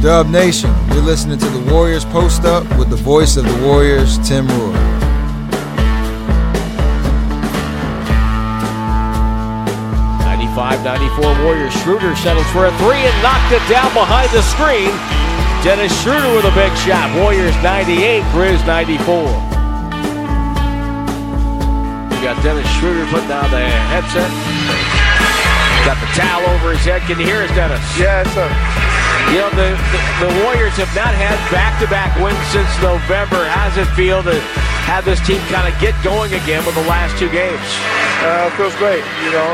Dub Nation, you're listening to the Warriors Post Up with the voice of the Warriors, Tim Roy. .94 Warriors. Schroeder settles for a three and knocked it down behind the screen. Dennis Schroeder with a big shot. Warriors 98, Grizz 94. We got Dennis Schroeder putting down the headset. Got the towel over his head. Can you hear us, Dennis? Yeah, sir. You know, the Warriors have not had back-to-back wins since November. How does it feel to have this team kind of get going again with the last two games? It feels great. You know,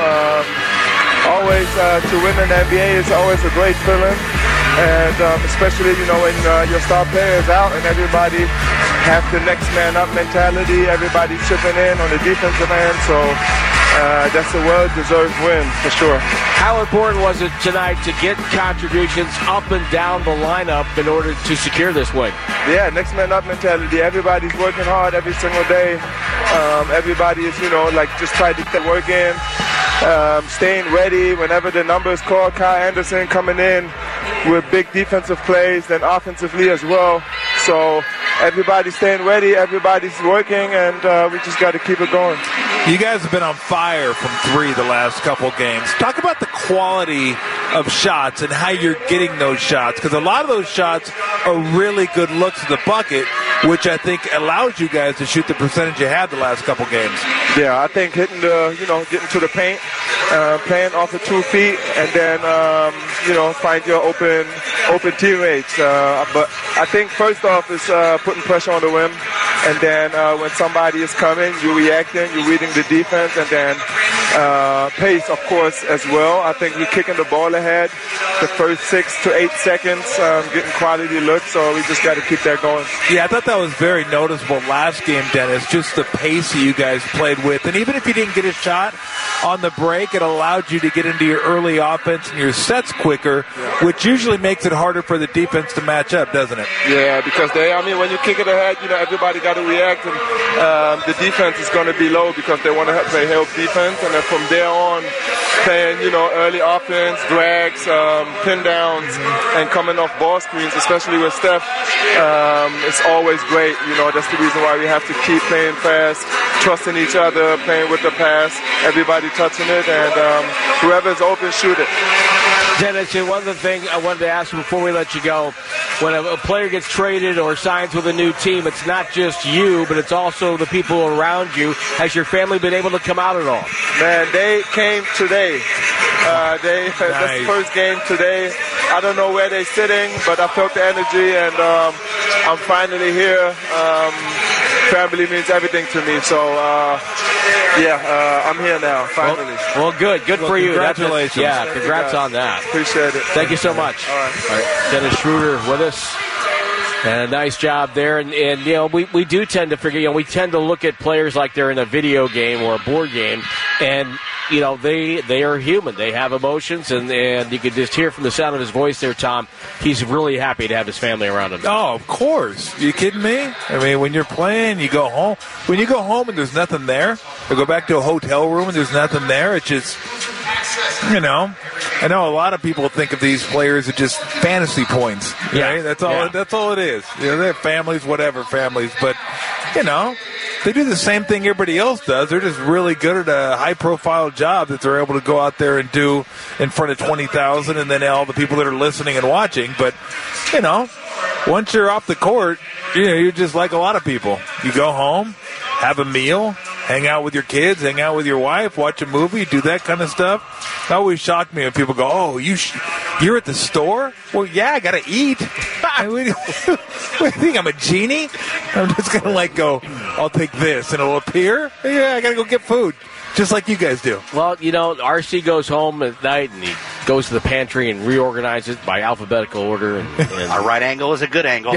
always to win in the NBA is always a great feeling. And especially, you know, when your star player is out and everybody have the next man up mentality, everybody chipping in on the defensive end. So that's a well-deserved win for sure. How important was it tonight to get contributions up and down the lineup in order to secure this win? Yeah, next man up mentality. Everybody's working hard every single day. Everybody is, you know, like just trying to get work in, staying ready whenever the number is called. Kyle Anderson coming in with big defensive plays, then offensively as well. So everybody's staying ready, everybody's working, and we just got to keep it going. You guys have been on fire from three the last couple games. Talk about the quality of shots and how you're getting those shots, because a lot of those shots are really good looks at the bucket, which I think allows you guys to shoot the percentage you had the last couple games. Yeah, I think hitting the, you know, getting to the paint, playing off of 2 feet, and then, you know, find your open teammates. But I think first off is putting pressure on the rim, and then when somebody is coming, you're reacting, you're reading the defense, and then pace, of course, as well. I think we're kicking the ball ahead the first 6 to 8 seconds, getting quality looks, so we just got to keep that going. Yeah, I thought that was very noticeable last game, Dennis, just the pace that you guys played with. And even if you didn't get a shot on the break, it allowed you to get into your early offense and your sets quicker, which usually makes it harder for the defense to match up, doesn't it? Yeah, because when you kick it ahead, you know, everybody got to react, and the defense is going to be low because they want to play help defense, and then from there on, playing, you know, early offense, drags, pin downs, and coming off ball screens, especially with Steph, it's always great. You know, that's the reason why we have to keep playing fast, trusting each other, playing with the pass, everybody touching it, and whoever's open, shoot it. Dennis, one of the things I wanted to ask you before we let you go, when a player gets traded or signs with a new team, it's not just you, but it's also the people around you. Has your family been able to come out at all? Man, they came today. That's the first game today. I don't know where they're sitting, but I felt the energy, and I'm finally here. Family means everything to me, so I'm here now, finally. Well, good for you. Congratulations. Congrats on that. Appreciate it. Thank you so much. All right. Dennis Schroeder with us. And a nice job there. And you know, we do tend to forget, you know, we tend to look at players like they're in a video game or a board game, and you know, they are human. They have emotions, and you can just hear from the sound of his voice there, Tom, he's really happy to have his family around him. Oh, of course. You kidding me? I mean, when you're playing, you go home. When you go home and there's nothing there, or go back to a hotel room and there's nothing there, it's just, you know, I know a lot of people think of these players as just fantasy points. Right? That's all it is. You know, they have families, whatever families, but, you know, they do the same thing everybody else does. They're just really good at a high-profile job that they're able to go out there and do in front of 20,000 and then all the people that are listening and watching. But, you know, once you're off the court, you know, you're just like a lot of people. You go home, have a meal, hang out with your kids, hang out with your wife, watch a movie, do that kind of stuff. It always shocked me when people go, oh, you're at the store? Well, yeah, I got to eat. What do you think, I'm a genie? I'm just going to like go, I'll take this, and it'll appear? Yeah, I got to go get food, just like you guys do. Well, you know, RC goes home at night, and he goes to the pantry and reorganizes by alphabetical order. And a right angle is a good angle.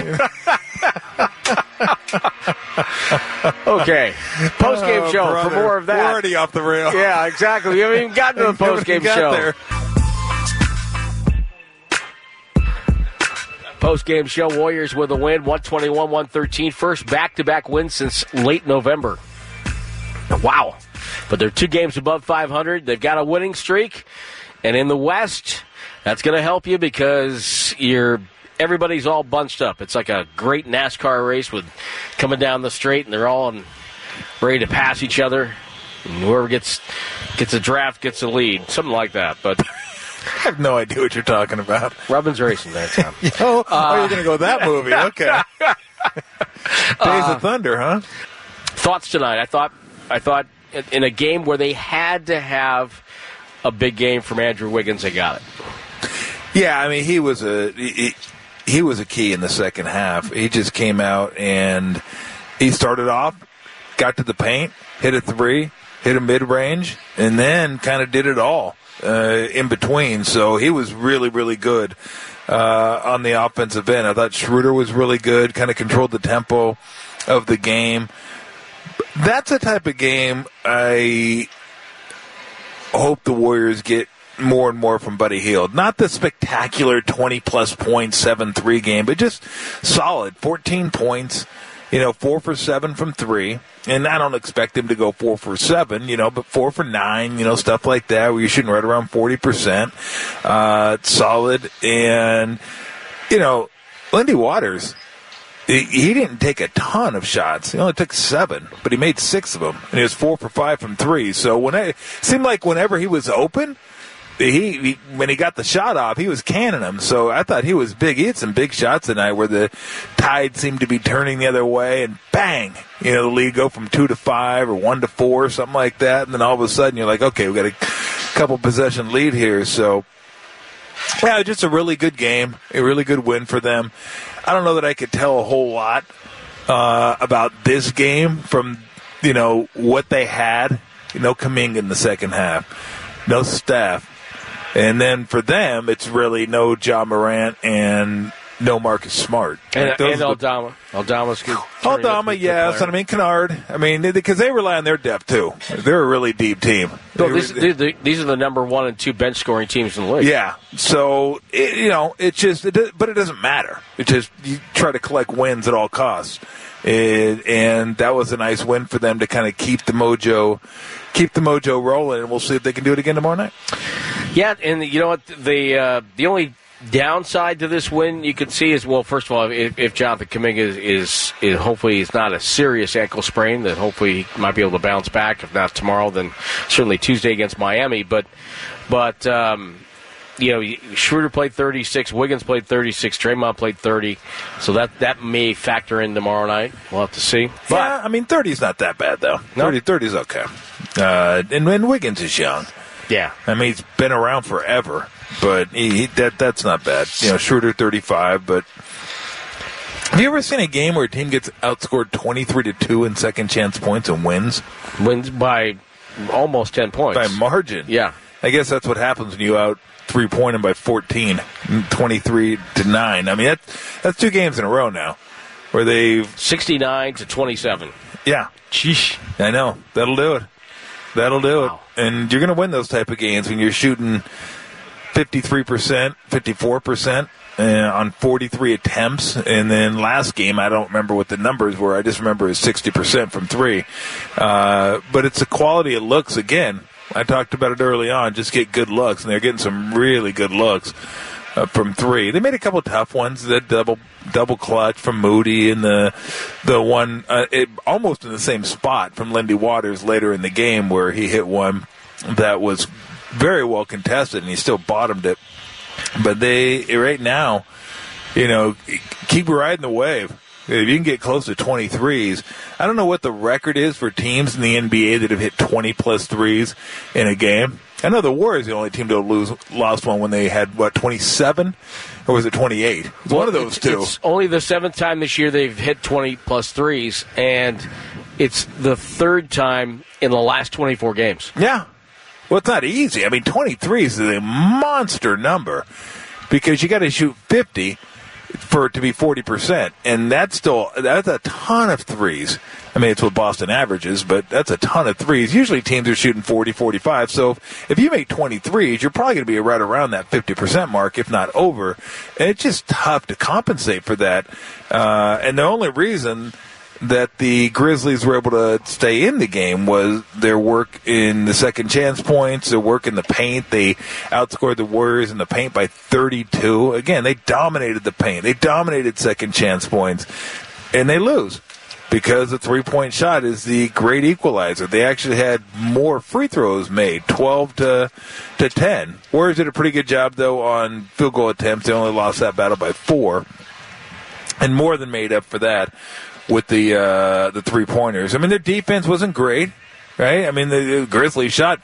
Okay. Post-game show brother. For more of that. We're already off the rail. Yeah, exactly. We haven't even gotten to the post-game show. There. Post-game show, Warriors with a win, 121-113. First back-to-back win since late November. Wow. But they're 2 games above 500. They've got a winning streak. And in the West, that's going to help you because you're everybody's all bunched up. It's like a great NASCAR race with coming down the straight, and they're all ready to pass each other. And whoever gets a draft gets a lead, something like that. But I have no idea what you're talking about. Robbins Racing that time. You're going to go with that movie. Okay. Days of Thunder, huh? Thoughts tonight? I thought in a game where they had to have a big game from Andrew Wiggins, they got it. Yeah, I mean, he was a key in the second half. He just came out and he started off, got to the paint, hit a three, hit a mid-range, and then kind of did it all in between. So he was really, really good on the offensive end. I thought Schroeder was really good, kind of controlled the tempo of the game. That's the type of game I hope the Warriors get more and more from Buddy Hield. Not the spectacular 20-plus points, 7-3 game, but just solid. 14 points, 4 for 7 from 3. And I don't expect him to go 4 for 7, but 4 for 9, stuff like that, where you're shooting right around 40%. Solid. And, Lindy Waters, he didn't take a ton of shots. He only took 7, but he made 6 of them. And he was 4 for 5 from 3. So it seemed like whenever he was open, when he got the shot off, he was canning them. So I thought he was big. He had some big shots tonight where the tide seemed to be turning the other way, and bang, the lead go from 2 to 5 or 1 to 4, something like that. And then all of a sudden you're like, okay, we got a couple possession lead here. So yeah, just a really good game, a really good win for them. I don't know that I could tell a whole lot about this game from what they had. No Kuminga in the second half, no Steph. And then for them, it's really no Ja Morant and no Marcus Smart. And Aldama. Aldama's good. Aldama, yes. And Kennard. Because they rely on their depth, too. They're a really deep team. No, these are the number 1 and 2 bench scoring teams in the league. Yeah. So, but it doesn't matter. It's just you try to collect wins at all costs. And that was a nice win for them to kind of keep the mojo rolling, and we'll see if they can do it again tomorrow night. Yeah, and you know what? The only downside to this win you could see is, well, first of all, if Jonathan Kuminga is hopefully he's not a serious ankle sprain, then hopefully he might be able to bounce back. If not tomorrow, then certainly Tuesday against Miami. But Schroeder played 36, Wiggins played 36, Draymond played 30, so that may factor in tomorrow night. We'll have to see. But, yeah, 30 is not that bad, though. No? 30 is okay. And Wiggins is young. Yeah. He's been around forever, but that's not bad. Schroeder 35, but have you ever seen a game where a team gets outscored 23-2 in second chance points and wins? Wins by almost 10 points. By margin. Yeah. I guess that's what happens when you out 3-point them by 14, 23-9. That's 2 games in a row now where they've 69-27. Yeah. Sheesh. I know. That'll do it. Wow. And you're going to win those type of games when you're shooting 53%, 54% on 43 attempts. And then last game, I don't remember what the numbers were. I just remember it was 60% from 3. But it's the quality of looks again. I talked about it early on. Just get good looks, and they're getting some really good looks from 3. They made a couple tough ones. That double clutch from Moody, and the one almost in the same spot from Lindy Waters later in the game where he hit one that was very well contested, and he still bottomed it. But they right now, keep riding the wave. If you can get close to 23s, I don't know what the record is for teams in the NBA that have hit 20-plus threes in a game. I know the Warriors are the only team to have lost one when they had, 27? Or was it 28? It's one of those two. It's only the 7th time this year they've hit 20-plus threes, and it's the 3rd time in the last 24 games. Yeah. Well, it's not easy. 23 is a monster number because you got to shoot 50 for it to be 40%, and that's a ton of threes. It's what Boston averages, but that's a ton of threes. Usually teams are shooting 40, 45, so if you make 23s, you're probably going to be right around that 50% mark, if not over, and it's just tough to compensate for that. And the only reason that the Grizzlies were able to stay in the game was their work in the second chance points, their work in the paint. They outscored the Warriors in the paint by 32. Again, they dominated the paint. They dominated second chance points, and they lose because the three-point shot is the great equalizer. They actually had more free throws made, 12 to 10. Warriors did a pretty good job, though, on field goal attempts. They only lost that battle by 4, and more than made up for that with the three-pointers. I mean, their defense wasn't great, right? I mean, the Grizzlies shot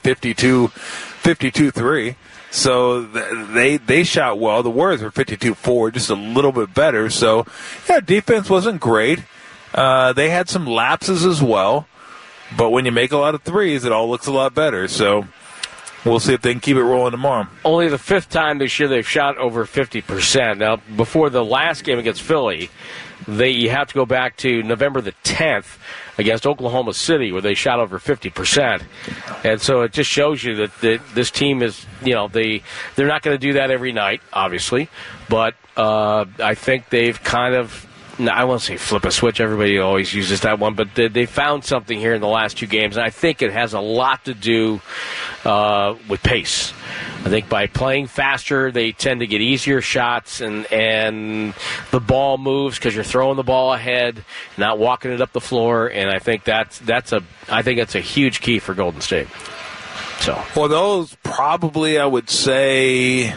52-3. So they shot well. The Warriors were 52-4, just a little bit better. So, yeah, defense wasn't great. They had some lapses as well. But when you make a lot of threes, it all looks a lot better. So we'll see if they can keep it rolling tomorrow. Only the 5th time this year they've shot over 50%. Now, before the last game against Philly, you have to go back to November the 10th against Oklahoma City, where they shot over 50%. And so it just shows you that this team is, they're not going to do that every night, obviously. But I think they've kind of, I won't say flip a switch. Everybody always uses that one. But they found something here in the last 2 games. And I think it has a lot to do with pace. I think by playing faster, they tend to get easier shots, and the ball moves because you're throwing the ball ahead, not walking it up the floor. And I think that's a huge key for Golden State. So, well, those probably, I would say,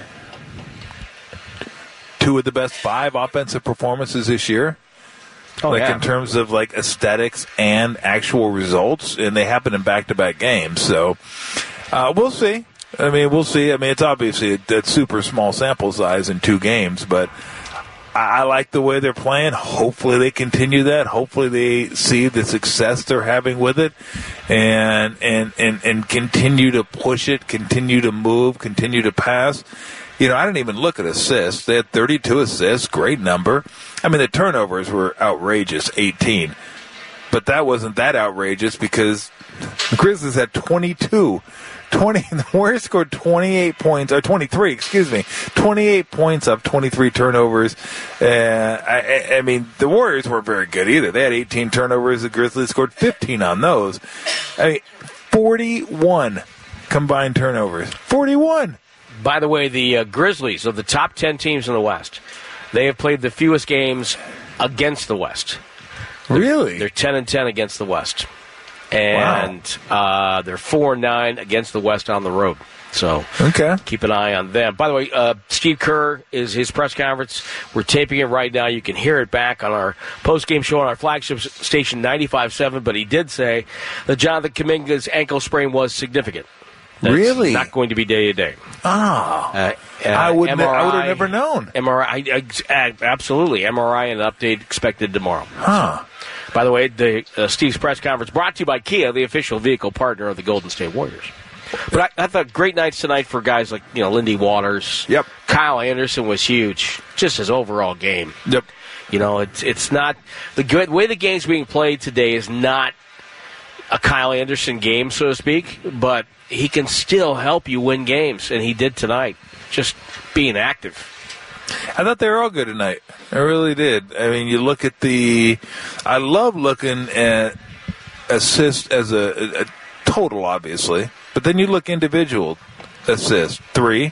2 of the best 5 offensive performances this year. In terms of aesthetics and actual results, and they happen in back-to-back games. So we'll see. We'll see. It's obviously a super small sample size in 2 games, but I like the way they're playing. Hopefully they continue that. Hopefully they see the success they're having with it and continue to push it, continue to move, continue to pass. I didn't even look at assists. They had 32 assists, great number. The turnovers were outrageous, 18. But that wasn't that outrageous because the Grizzlies had 22. The Warriors scored 28 points, or 23, 28 points off 23 turnovers. The Warriors weren't very good either. They had 18 turnovers. The Grizzlies scored 15 on those. 41 combined turnovers. 41. By the way, the Grizzlies, of the top 10 teams in the West, they have played the fewest games against the West. Really? They're 10-10 against the West. And they're 4-9 against the West on the road. So keep an eye on them. By the way, Steve Kerr is his press conference. We're taping it right now. You can hear it back on our post-game show on our flagship station 95.7. But he did say that Jonathan Kuminga's ankle sprain was significant. That's really? Not going to be day-to-day. I would have never known. MRI, absolutely. MRI and update expected tomorrow. Huh. By the way, Steve's press conference brought to you by Kia, the official vehicle partner of the Golden State Warriors. But I thought great nights tonight for guys like Lindy Waters. Yep. Kyle Anderson was huge. Just his overall game. Yep. It's not the way the game's being played today is not a Kyle Anderson game, so to speak, but he can still help you win games, and he did tonight. Just being active. I thought they were all good tonight. I really did. You look at I love looking at assists as a total, obviously, but then you look individual assists. 3,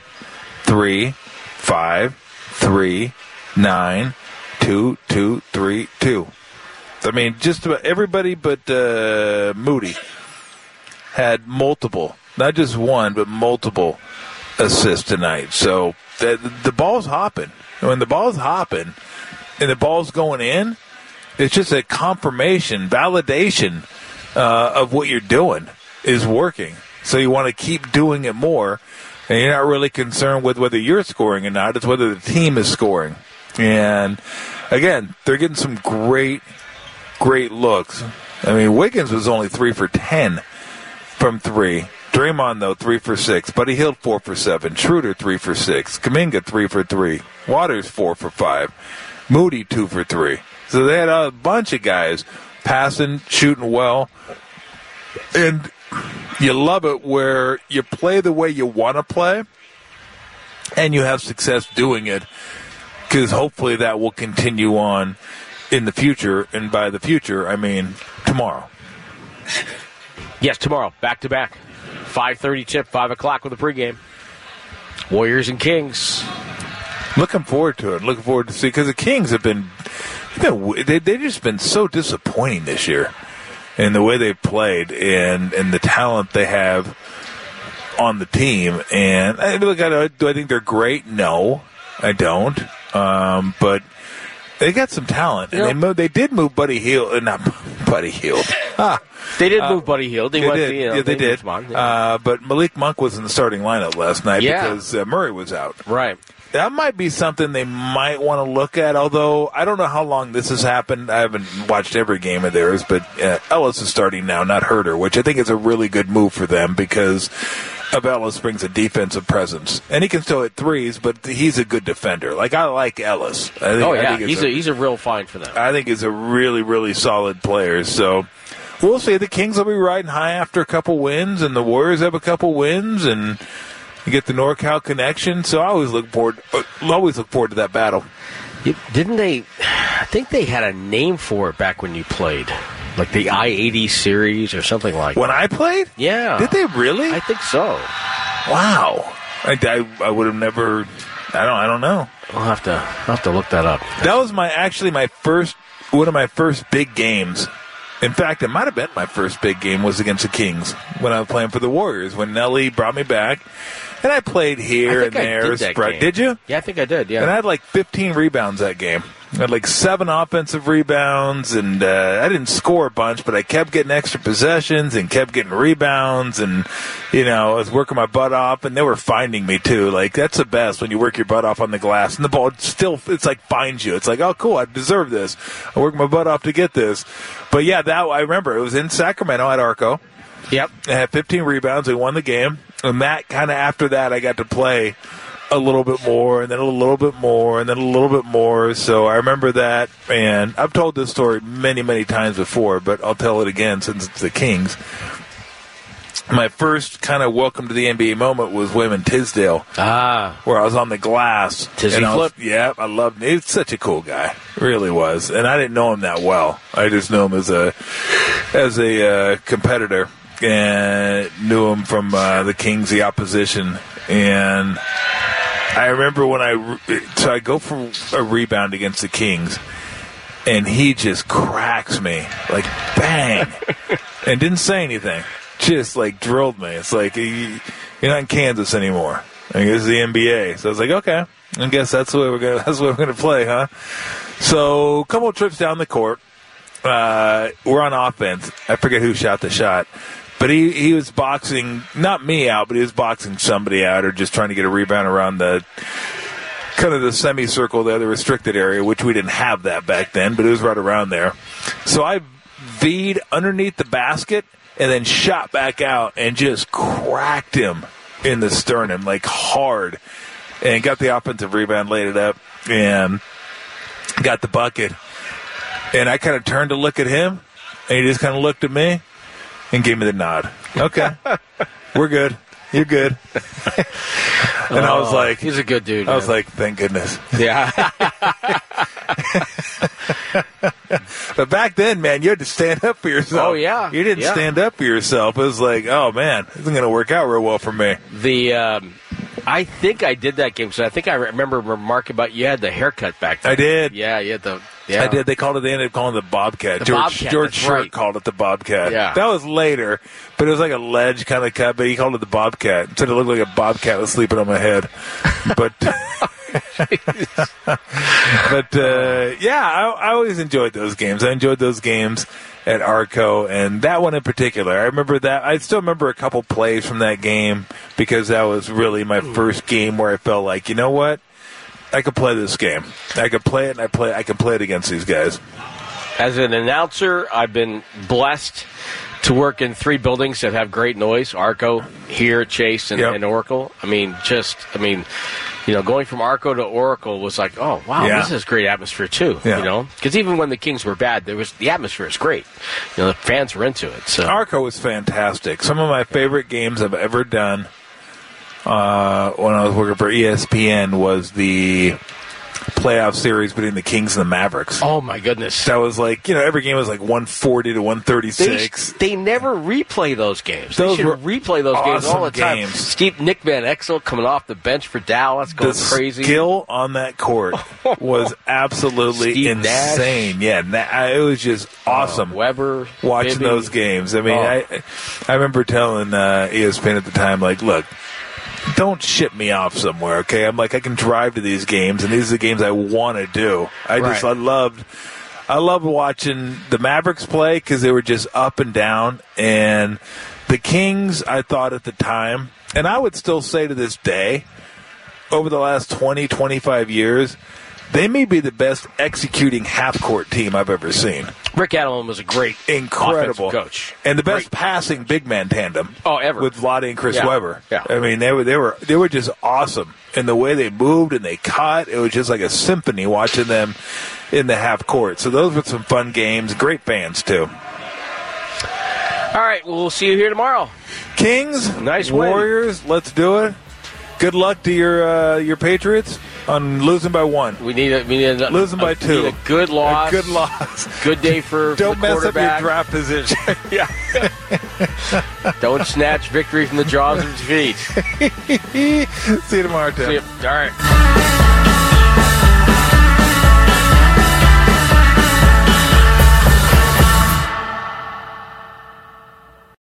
5, 3, 9, 2, 2, 3, 2. Just about everybody but Moody had multiple, not just one, but multiple assists tonight. So the ball's hopping. When the ball's hopping and the ball's going in, it's just a confirmation, validation of what you're doing is working. So you want to keep doing it more, and you're not really concerned with whether you're scoring or not. It's whether the team is scoring. And, again, they're getting some great looks. Wiggins was only 3 for 10 from 3. Draymond, though, 3 for 6. Buddy Hield, 4 for 7. Schroeder, 3 for 6. Kuminga, 3 for 3. Waters, 4 for 5. Moody, 2 for 3. So they had a bunch of guys passing, shooting well. And you love it where you play the way you want to play, and you have success doing it, because hopefully that will continue on in the future, and by the future, I mean tomorrow. Yes, tomorrow, back-to-back. 5:30 tip, 5 o'clock with the pregame. Warriors and Kings. Looking forward to it. Looking forward to see, because the Kings have they've just been so disappointing this year in the way they've played and the talent they have on the team. And look, do I think they're great? No, I don't. But they got some talent, and they did move Buddy Hield, not Buddy Hield. They did move Buddy Hield. They did. But Malik Monk was in the starting lineup last night because Murray was out. Right. That might be something they might want to look at, although I don't know how long this has happened. I haven't watched every game of theirs, but Ellis is starting now, not Herter, which I think is a really good move for them because of Ellis brings a defensive presence. And he can still hit threes, but he's a good defender. Like, I like Ellis. I think he's a real find for them. I think he's a really, really solid player. So we'll see. The Kings will be riding high after a couple wins, and the Warriors have a couple wins, and you get the NorCal connection, so I always look forward to that battle. Didn't they? I think they had a name for it back when you played, like the I-80 series or something like that. When I played? Yeah. Did they really? I think so. Wow. I would have never. I don't know. I'll have to look that up. That was one of my first big games. In fact, it might have been my first big game was against the Kings when I was playing for the Warriors, when Nelly brought me back. And I played here and there. Did you? Yeah, I think I did, yeah. And I had like 15 rebounds that game. I had like 7 offensive rebounds, and I didn't score a bunch, but I kept getting extra possessions and kept getting rebounds, and, I was working my butt off, and they were finding me too. Like, that's the best when you work your butt off on the glass, and the ball still, it's like finds you. It's like, oh, cool, I deserve this. I worked my butt off to get this. But yeah, I remember it was in Sacramento at Arco. Yep. I had 15 rebounds. We won the game. And that kind of after that, I got to play a little bit more, and then a little bit more, and then a little bit more. So I remember that. And I've told this story many, many times before, but I'll tell it again since it's the Kings. My first kind of welcome to the NBA moment was Wayman Tisdale, where I was on the glass. Tizzy Flip. Yeah, I loved him. He's such a cool guy, really was. And I didn't know him that well. I just knew him as a competitor. And knew him from the Kings, the opposition. And I remember when I go for a rebound against the Kings, and he just cracks me, like, bang, and didn't say anything. Just, like, drilled me. It's like, you're not in Kansas anymore. I mean, this is the NBA. So I was like, okay, I guess that's the way we're gonna play, huh? So a couple of trips down the court. We're on offense. I forget who shot the shot. But he was boxing, not me out, but he was boxing somebody out or just trying to get a rebound around the kind of the semicircle there, the restricted area, which we didn't have that back then, but it was right around there. So I V'd underneath the basket and then shot back out and just cracked him in the sternum, like hard, and got the offensive rebound, laid it up, and got the bucket. And I kind of turned to look at him, and he just kind of looked at me and gave me the nod. Okay. We're good. You're good. And I was like... He's a good dude, I was like, thank goodness. Yeah. But back then, man, you had to stand up for yourself. Oh, yeah. You didn't stand up for yourself. It was like, oh, man, this isn't going to work out real well for me. I think I did that game, so I think I remember remarking about you had the haircut back then. I did. Yeah, you had the... Yeah. I did. They ended up calling it the Bobcat. George Short called it the Bobcat. Yeah. That was later, but it was like a ledge kind of cut, but he called it the Bobcat. It said it looked like a bobcat was sleeping on my head. But, I always enjoyed those games. I enjoyed those games at Arco, and that one in particular. I remember that. I still remember a couple plays from that game because that was really my first game where I felt like, you know what? I could play this game. I could play it, and I can play it against these guys. As an announcer, I've been blessed to work in 3 buildings that have great noise: Arco, here, Chase, and Oracle. going from Arco to Oracle was like, oh wow, this is great atmosphere too. Yeah. Because even when the Kings were bad, the atmosphere is great. The fans were into it. So Arco was fantastic. Some of my favorite games I've ever done. When I was working for ESPN was the playoff series between the Kings and the Mavericks. Oh, my goodness. That was like, every game was like 140 to 136. They never replay those games. Those they should were replay those games all the time. games. Nick Van Exel coming off the bench for Dallas, going crazy. The skill on that court was absolutely Steve insane. Nash. Yeah, it was just awesome. Weber, watching Bibby. those games. I mean, I remember telling ESPN at the time, like, look, don't ship me off somewhere, okay? I'm like, I can drive to these games, and these are the games I want to do. I loved watching the Mavericks play because they were just up and down, and the Kings, I thought at the time, and I would still say to this day, over the last 20, 25 years, they may be the best executing half-court team I've ever seen. Rick Adelman was a great, incredible offensive coach, and the best passing big man tandem. Ever with Vlade and Chris Webber. Yeah. I mean, they were just awesome in the way they moved and they cut. It was just like a symphony watching them in the half court. So those were some fun games. Great fans too. All right, well, we'll see you here tomorrow. Kings, nice win. Warriors. Let's do it. Good luck to your Patriots on losing by 1. We need losing by 2. We need a good loss. A good loss. Good day for Don't the mess up your quarterback. draft position. Yeah. Don't snatch victory from the jaws of defeat. See you tomorrow, Tim. See you. All right.